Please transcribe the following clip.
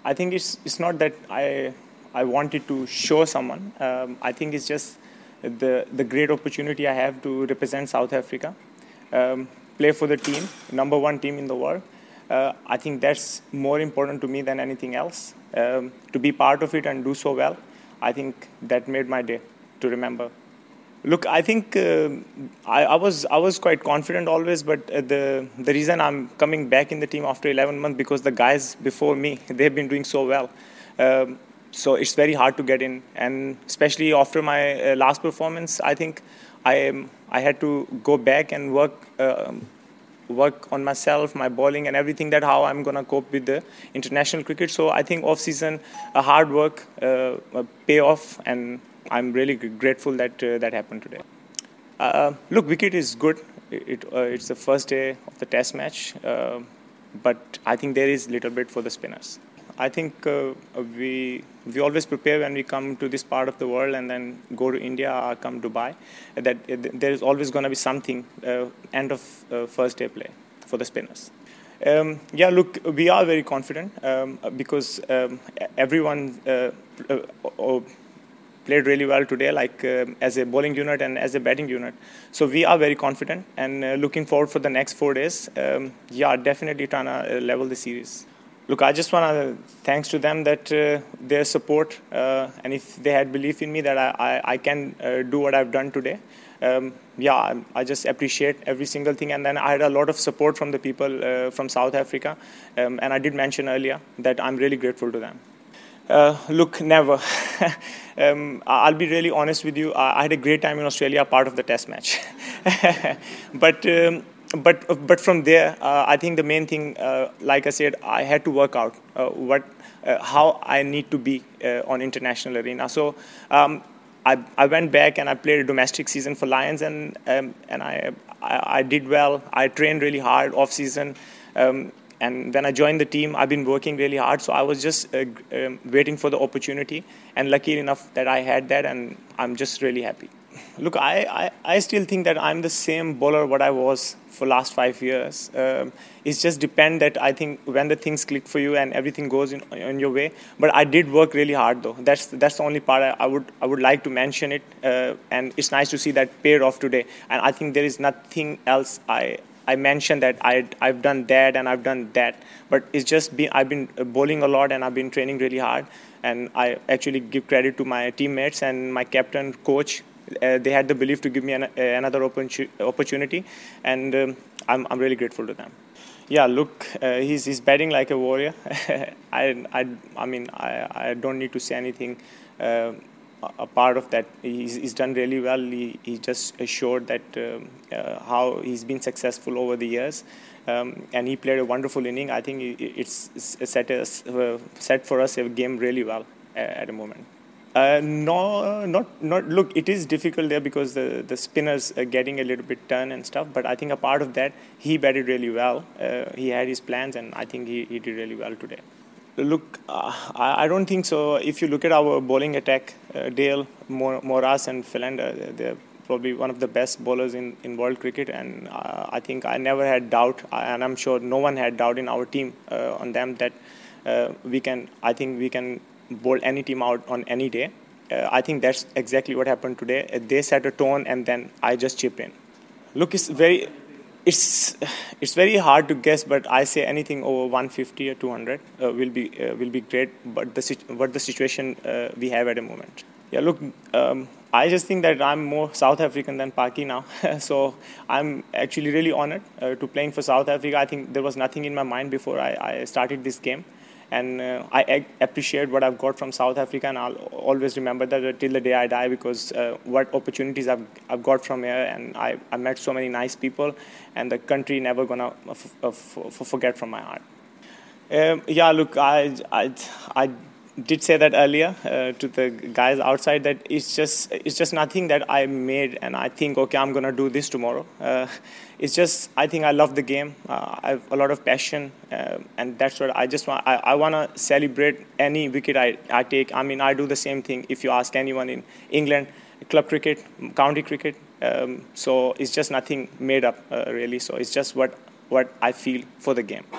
I think it's not that I wanted to show someone. I think it's just the great opportunity I have to represent South Africa, play for the team, number one team in the world. I think that's more important to me than anything else. To be part of it and do so well, I think that made my day to remember. Look, I think I was quite confident always, but the reason I'm coming back in the team after 11 months because the guys before me they've been doing so well, so it's very hard to get in, and especially after my last performance, I think I had to go back and work on myself, my bowling, and everything. That how I'm gonna cope with the international cricket. So I think off season, hard work pay off, and I'm really grateful that that happened today. Look, wicket is good. It's the first day of the test match, but I think there is little bit for the spinners. I think we always prepare when we come to this part of the world and then go to India or come Dubai. That there is always going to be something end of first day play for the spinners. Yeah, look, we are very confident because everyone played really well today, like as a bowling unit and as a batting unit. So we are very confident and looking forward for the next 4 days. Yeah, definitely trying to level the series. Look, I just want to thanks to them that their support and if they had belief in me that I can do what I've done today. Yeah, I just appreciate every single thing. And then I had a lot of support from the people from South Africa. And I did mention earlier that I'm really grateful to them. Look, never. I'll be really honest with you. I had a great time in Australia, part of the test match. But from there, I think the main thing, like I said, I had to work out how I need to be on international arena. So I went back and I played a domestic season for Lions, and I did well. I trained really hard off season. And when I joined the team, I've been working really hard. So I was just waiting for the opportunity, and lucky enough that I had that, and I'm just really happy. Look, I still think that I'm the same bowler what I was for last 5 years. It's just depend that I think when the things click for you and everything goes in your way. But I did work really hard though. That's the only part I would like to mention it. And it's nice to see that paid off today. And I think there is nothing else I mentioned that I've done that and I've done that, but it's just I've been bowling a lot and I've been training really hard, and I actually give credit to my teammates and my captain, coach. They had the belief to give me another opportunity, and I'm really grateful to them. Yeah, look, he's batting like a warrior. I mean, I don't need to say anything. A part of that, he's done really well. He just showed that how he's been successful over the years, and he played a wonderful inning. I think it's set for us a game really well at the moment. No, not. Look, it is difficult there because the spinners are getting a little bit turn and stuff. But I think a part of that, he batted really well. He had his plans, and I think he did really well today. Look, I don't think so. If you look at our bowling attack, Dale, Moras and Philander, they're probably one of the best bowlers in world cricket. And I think I never had doubt, and I'm sure no one had doubt in our team on them that I think we can bowl any team out on any day. I think that's exactly what happened today. They set a tone, and then I just chip in. Look, it's very hard to guess, but I say anything over 150 or 200 will be great. But the situation we have at the moment. Yeah, look, I just think that I'm more South African than Paki now. So I'm actually really honored to playing for South Africa. I think there was nothing in my mind before I started this game. And I appreciate what I've got from South Africa, and I'll always remember that till the day I die, because what opportunities I've got from here, and I met so many nice people, and the country never gonna forget from my heart. Yeah, look, I did say that earlier to the guys outside that it's just nothing that I made and I think, okay, I'm gonna do this tomorrow. It's just I think I love the game. I have a lot of passion, and that's what I just want. I want to celebrate any wicket I take. I mean, I do the same thing. If you ask anyone in England, club cricket, county cricket, so it's just nothing made up really. So it's just what I feel for the game.